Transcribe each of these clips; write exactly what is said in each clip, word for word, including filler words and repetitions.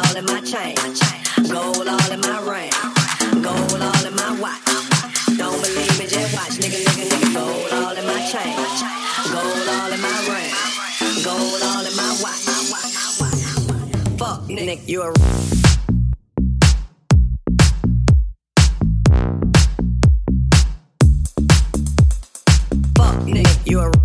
all in my chain, gold all in my ring, gold all in my watch. Don't believe me, just watch, nigga, nigga, nigga. Gold all in my chain, gold all in my ring, gold all in my watch. Fuck, nigga, you a fuck, nigga, you a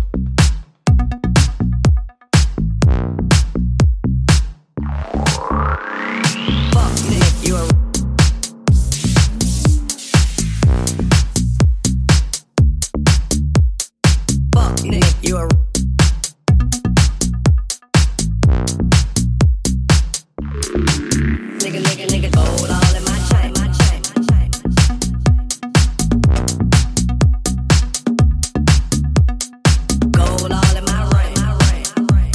You are nigga, nigga, nigga, gold all in my chain, my chain, my chain. Gold all in my ring, my ring, my ring.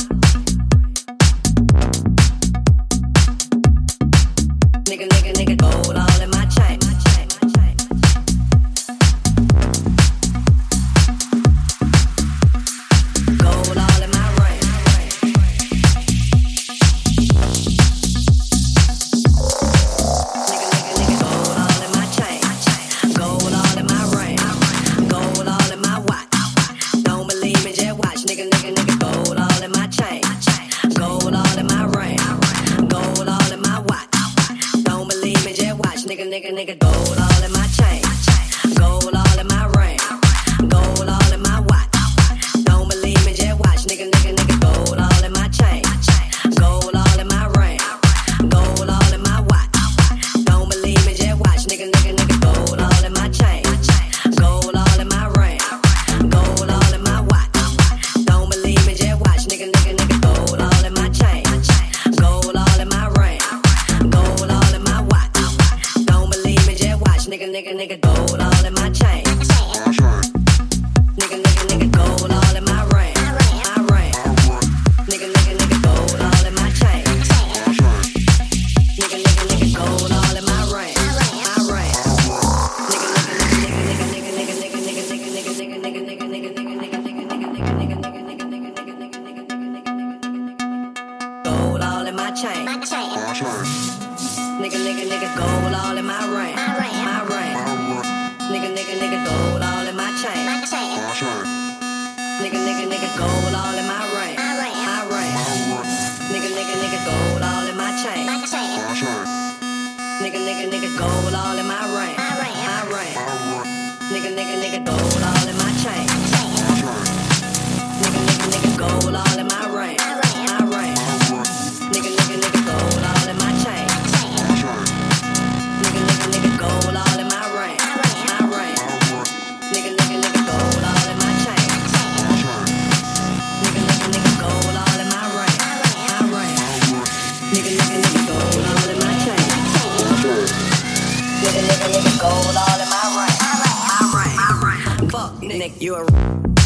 Nigga, nigga, nigga, gold all in my chain, my chain, my chain. Gold all in my ring. Nigga, nigga, nigga, gold all in my chain. Gold all in my ring. Gold all in my watch. Don't believe me, just watch. Nigga, nigga, nigga, gold all in my chain. Gold all in my ring. Gold all in my watch. Don't believe me, just watch. Nigga, nigga, nigga, gold all in my chain. Gold all in my ring. Gold all in my watch. Don't believe me, just watch. Nigga, nigga, nigga, gold all in my chain. Gold all in my ring. Gold all in my watch. Don't believe me, just watch. Nigga, nigga, nigga, gold all in my chain. Gold all in my ring. Gold all in my watch. Don't believe me, just watch. Nigga, nigga, nigga, gold all in my chain. Gold all in my ring. Gold all in my watch. Don't believe me, just watch. Nigga, nigga, nigga, gold all in my chain. Nigga, nigga, nigga, gold all in my ring, my ring. Nigga, nigga, nigga, gold all in my chain. Nigga, nigga, nigga, gold all in my ring, my ring. Nigga, nigga, nigga, nigga, nigga, nigga, nigga, nigga, nigga, nigga, nigga, nigga, nigga, nigga, nigga, nigga, gold all in my chain. Nigga, nigga, nigga, gold all in my ring, my ring. Nigga, nigga, nigga, gold all in my chain. Nigga, nigga, nigga, gold all in my ring, my ring. Nigga, nigga, nigga, gold all in my chain. Nigga, nigga, nigga, gold all in my ring, my ring. Nigga, nigga, nigga, gold all in my chain. Nigga, nigga, nigga, gold all in my ring, my ring. Nigga, nigga, nigga, gold all in my chain. Nigga, nigga, nigga, gold all in my ring, my ring. Nigga, nigga, nigga, gold all in my chain. Nigga, nigga, nigga, gold all in my ring, my ring. Nigga, nigga, nigga, gold all in my chain. Nigga, nigga, nigga, gold all in my ring, my ring. Fuck, nigga, you a